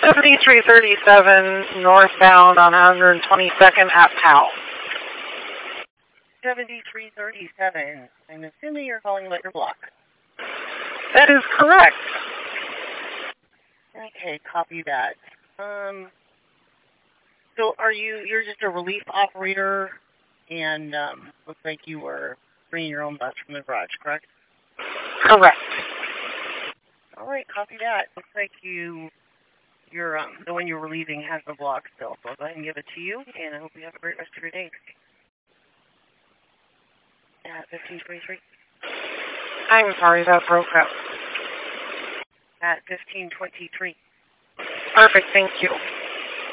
7337 northbound on 122nd at Powell. 7337. I'm assuming you're calling about your block. That is correct. Okay, copy that. So you're just a relief operator, and looks like you were bringing your own bus from the garage, correct? Correct. All right, copy that. Looks like the one you were leaving has the block still, so I'll go ahead and give it to you, and I hope you have a great rest of your day. At 1523. I'm sorry, that broke up. At 1523. Perfect, thank you.